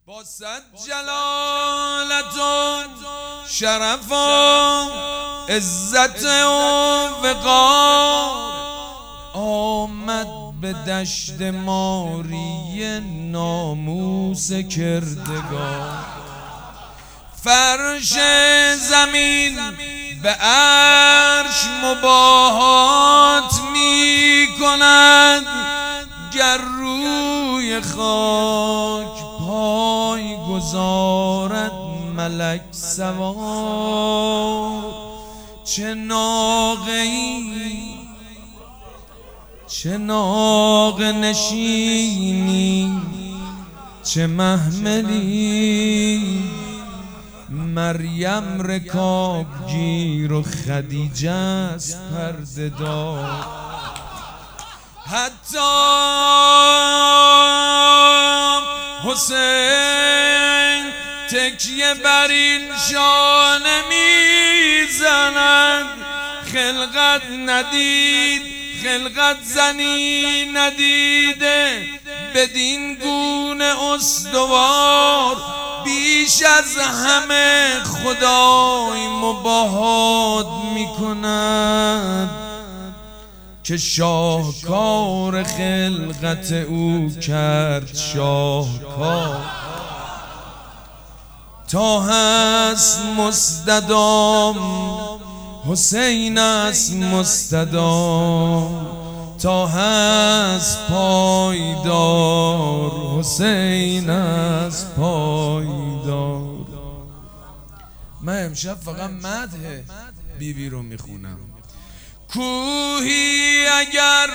با صد جلالت و شرف و عزت و وقار آمد به دشت ماری ناموس کردگار. فرش زمین به عرش مباهات می کند، گر روی خاک پای گذارد ملک سوار. چه ناقه‌ای چه ناقه نشینی چه محملی، مریم رکاب گیر و خدیجه است پرده دار. حتی حسین تکیه بر این شانه میزند، خلقت ندید خلقت زنی ندیده بدین گونه استوار. بیش از همه خدای مباهات میکند که شاهکار خلقت او کرد شاهکار. تا هست مستدام حسین است مستدام، تا هست پایدار حسین است پایدار. من امشب فقط مدح بیبی رو میخونم. کوهی اگر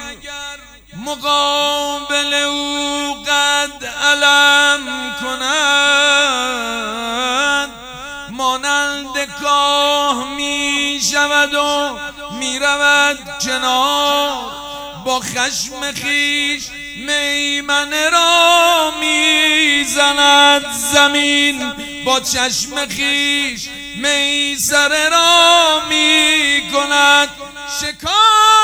مقابل او قد علم کند، مانند کاه می شود و می رود کنار. با خشم خیش میمنه را می زند زمین، با چشم خیش میسره را می کند شکار.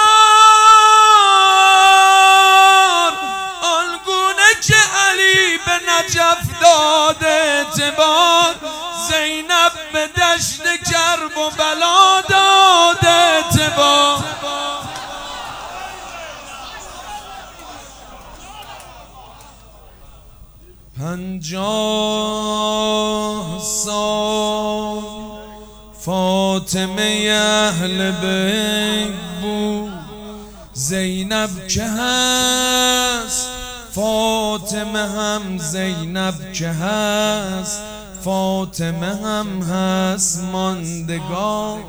آنگونه که علی به نجف داد اعتبار، زینب به دشت کرب و بلا داد اعتبار. 50 سال فاطمه اهل بیت بود، زینب که هست فاطمه هم زینب که هست فاطمه هم هست ماندگار.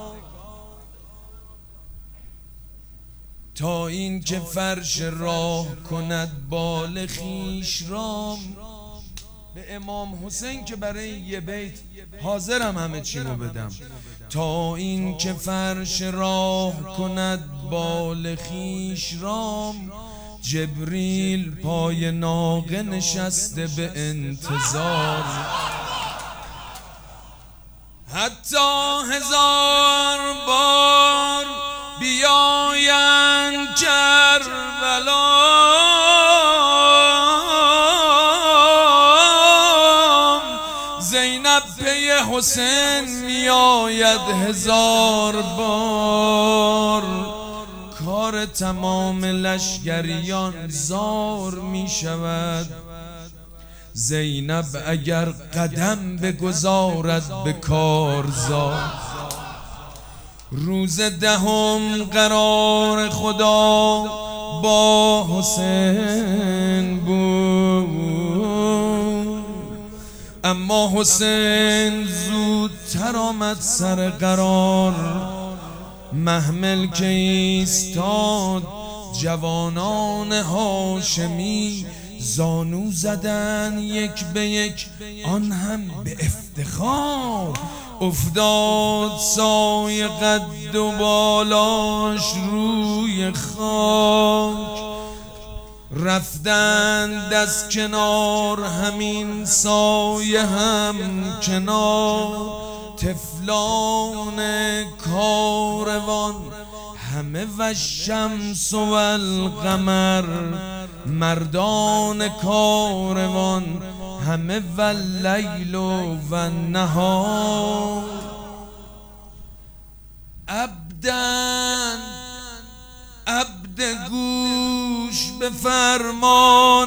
تا این که فرش راه کند بال خویش رام. به امام حسین که برای یه بیت حاضرم همه چیمو بدم. تا این که فرش راه کند بال خویش رام، جبریل پای ناقه نشسته به انتظار. حتی 1000 بار بیاین کربلا، زینب پی حسین میآید 1000 بار. کار تمام لشکریان زار می شود، زینب اگر قدم بگذارد به کارزار. روز 10 قرار خدا با حسین بود، اما حسین زودتر آمد سر قرار. محمل که ایستاد جوانان هاشمی زانو زدن یک به یک، آن هم به افتخار. افتاد سایه قد و بالاش روی خاک، رفتند از کنار همین سایه هم کنار. طفلان کاروان همه و الشمس و القمر، مردان کاروان همه واللیل و النهار عبدن عبد گوش به فرمان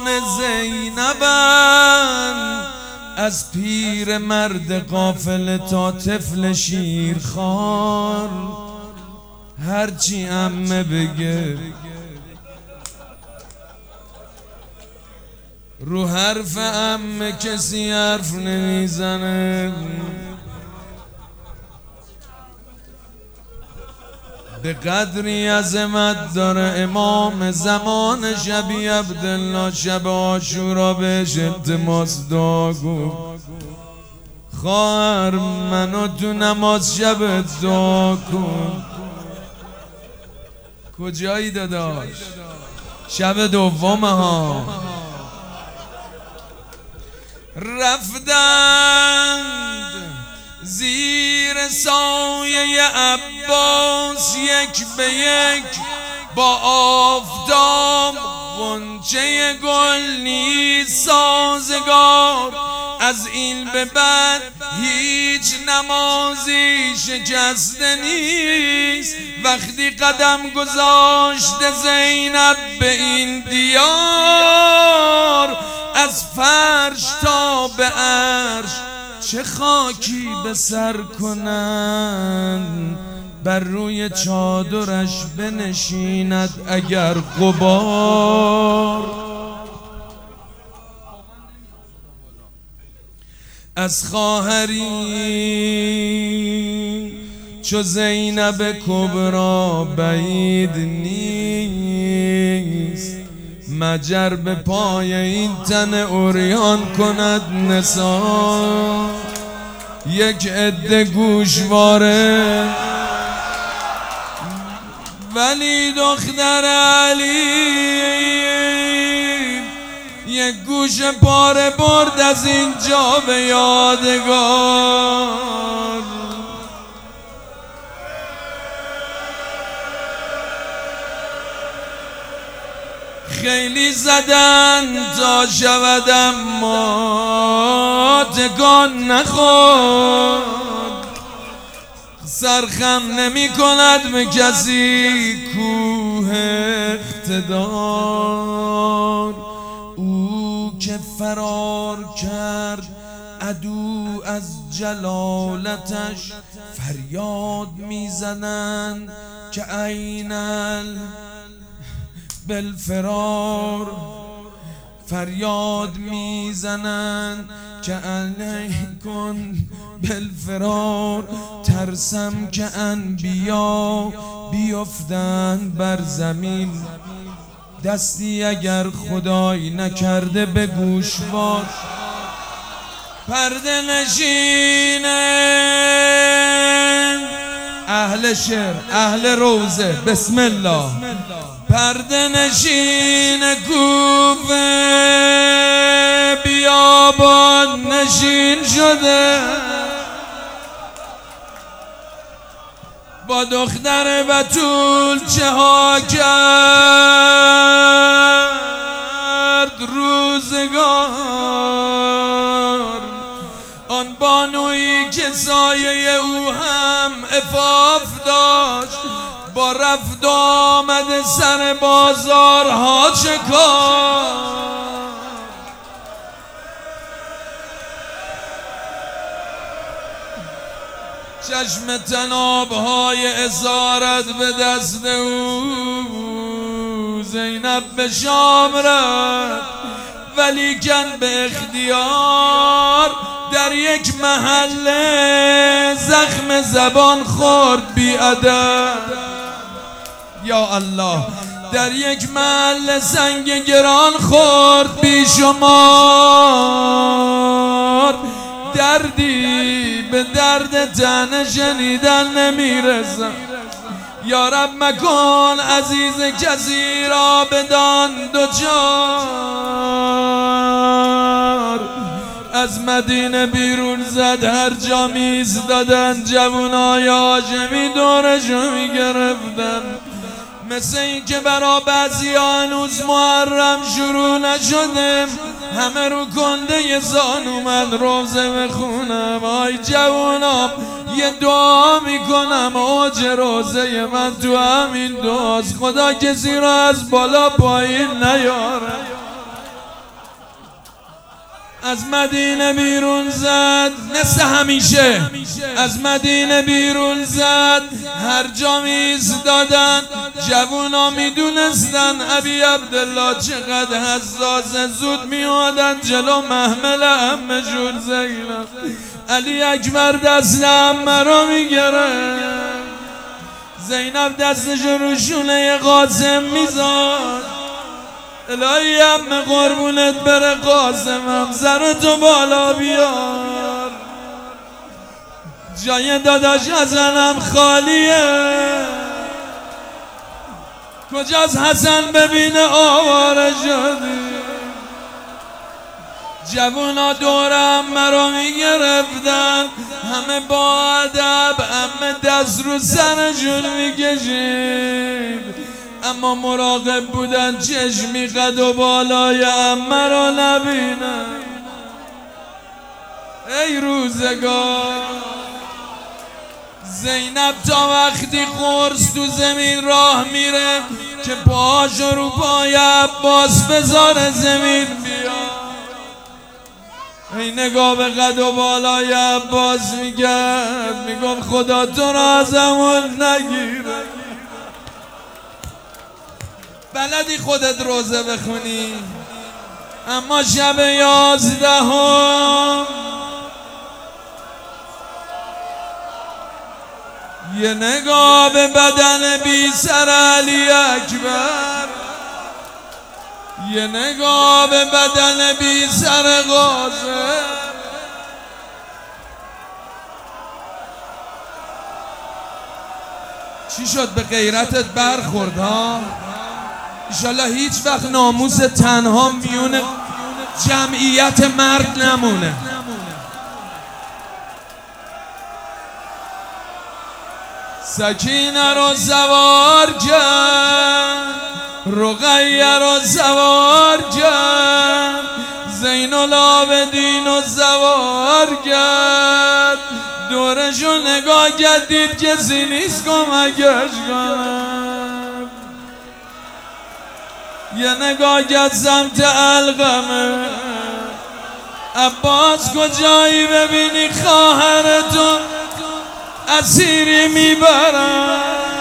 زینبن، از پیر مرد قافله تا طفل شیرخوار، هرچی عمه بگه رو حرف عمه کسی حرف نمیزنه. به قدری عظمت داره امام زمان شبی عبدالله، شب عاشورا بهش التماس دعا گفت خواهر منو تو نماز شب دعا کن. کجایی داداش؟ شب دومه ها. رفتند زیر سایه عباس یک به یک، با آفتاب غنچه گل نیست سازگار. از این به بعد هیچ نمازی شکسته نیست. وقتی قدم گذاشت زینب به این دیار، از فرش تا به عرش چه خاکی به سر کنن، بر روی چادرش بنشیند اگر غبار. از خواهری چو زینب کبرا بعید نیست، مجر به پای این تن عریان کند نثار. یک عده گوشواره ولی دختر علی یک گوش پاره برد از اینجا به یادگار. خیلی زدن تا شود اما تکان نخورد، سرخم نمی کند به کسی کوه اقتدار. او که فرار کرد عدو از جلالتش، فریاد میزنند که عینل بالفرار. فریاد میزنن که علیکن بالفرار. ترسم که انبیا بیفتن بر زمین، دستی اگر خدای نکرده به گوشوار. پرده نشین اهل شعر اهل روزه بسم الله. پرده نشین کوفه بیابان نشین شده، با دختر بتول چه ها کرد روزگار. آن بانویی که سایه او هم عفاف داشت، با رفت آمد سر بازارها چه کار. چشم تنابهای اسارت به دست او، زینب به شام رفت ولیکن به اختیار. در یک محله زخم زبان خورد بی ادب. یا الله، در یک محله سنگ گران خورد بی شمار. دردی به درد تن شنیدن نمیرسم. یا رب مکن عزیز کسی را بدان دوچار. از مدینه بیرون زد، هر جا میزدادن جوانای هاشمی دورشو میگرفتن. مثل این که برا بعضی هنوز محرم شروع نشده، همه رو کنده زانو من روزه بخونم. آی جوانم یه دعا میکنم اوج روزه من تو همین دعاست، خدا کسی را از بالا پایین نیاره. از مدینه بیرون زد مثل همیشه، از مدینه بیرون زد، هر جا میایستادن جوونا میدونستن ابی عبدالله چقدر حساسه، زود میادن جلو محمل عمه جون زینب. علی اکبر دست عمه رو میگره، زینب دستش رو شونه قاسم میذاد. الهی عمه قربونت بره قاسمم، سرتو بالا بیار، جای داداش حسنم خالیه. کجاست حسن ببینه آواره شدی. جوونا دور عمه رو میگرفتن، همه با ادب، عمه دست رو سرشون میکشید، اما مراقب بودن چشمی قد و بالای عمه رو نبینن. ای روزگار زینب تا وقتی قرص تو زمین راه میره که پاشو رو پای عباس بذاره زمین بیاد. ای نگاه به قد و بالای عباس میگرد، میگم خدا تو را ازمون نگیره. بلدی خودت روزه بخونی، اما شب 11 یه نگاه به بدن بی سر علی اکبر، یه نگاه به بدن بی سر قاسم. چی شد به غیرتت برخورد ها؟ ایشالله هیچ وقت ناموس تنها میون جمعیت مرد نمونه. سکینه رو سوار کرد، رقیه رو سوار کرد، زین العابدین رو سوار کرد. دورشو نگاه کرد دید کسی نیست کمکش کنم. یه نگاه کرد سمت علقمه، عباس کجایی ببینی خواهرتو اسیری میبرن.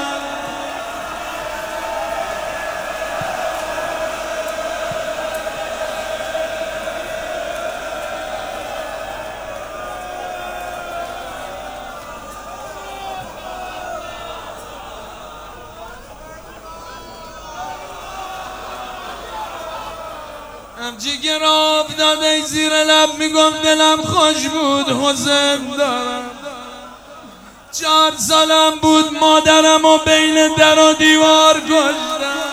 جگر افتاده زیر لب میگم دلم خوش بود حزن دارم. 4 سالم بود مادرم و بین در و دیوار کشتم.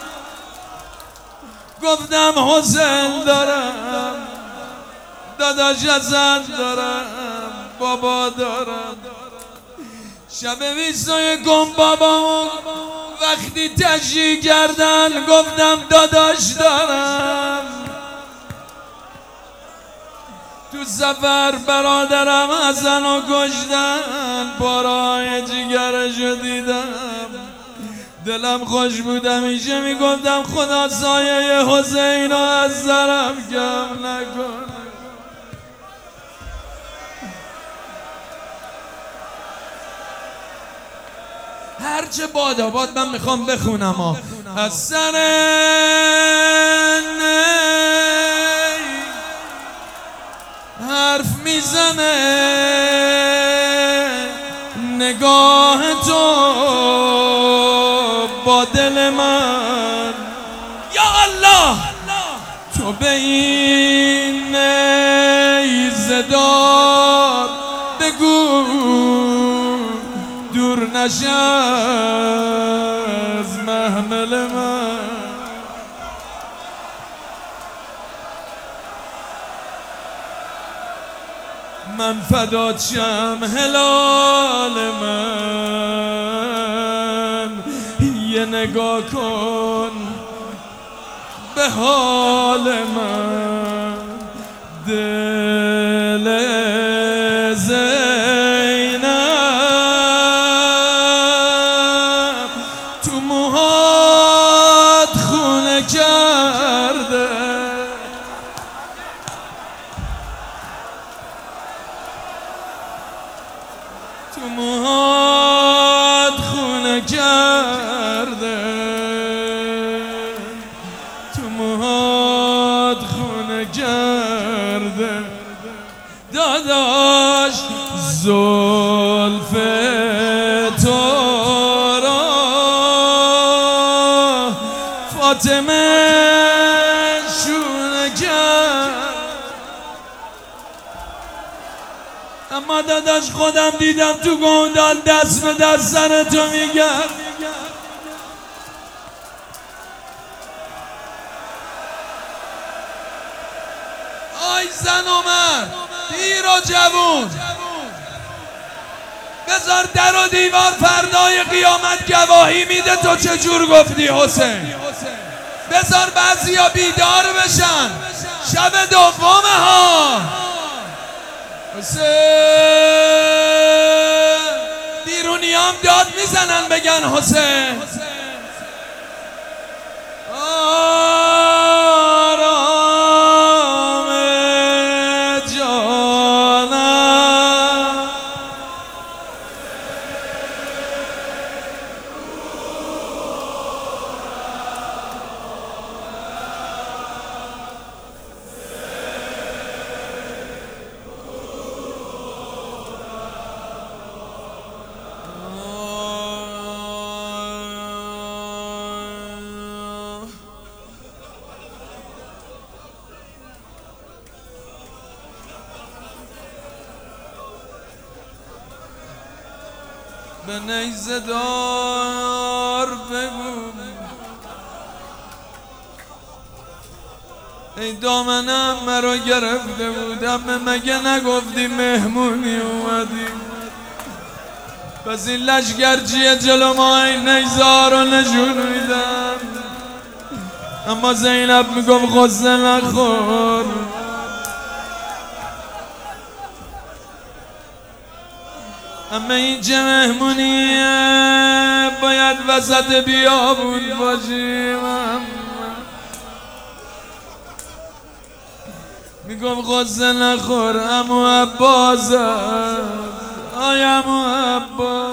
گفتم حسین دارم، داداش حسن دارم، بابا دارم. شب 21 بابامو وقتی تشییع کردن گفتم داداش دارم. تو سفر برادرم حسن رو کشتن، پارهای جگرشو دیدم، دلم خوش بود. همیشه میگفتم خدا سایه حسین رو از سرم کم نکنه. هرچه باداباد من میخوام بخونم از سر حرف میزنه نگاه تو با دل من. یا الله تو به این نیزه دار بگو دور نشه از محمل من. من فدات شم هلال من، یه نگاه کن به حال من. تو موهات خونه کرده، تو موهات خونه کرده داداش زلف تو را فاطمه شونه کرد. اما داداش خودم دیدم تو گودال دست به دست سر تو میگرد. آی زن و مرد، پیر و جوون، بذار در و دیوار فردای قیامت گواهی میده تو چجور گفتی حسین. بذار بعضیا بیدار بشن شب دومه ها. حسین بیرونی هم داد میزنن بگن حسین. به نیزه دار بگو ای دامنم مرا گرفته بودم، مگه نگفتی مهمونی اومدی؟ پس این لشگرچیه جلو ما این نیزه رو نشون میدم. اما زینب میگم غصه نخور، اما این چه مهمونیه باید وسط بیابون باشیم. میگم غصه نخور عمو عباس، آی عمو عباس.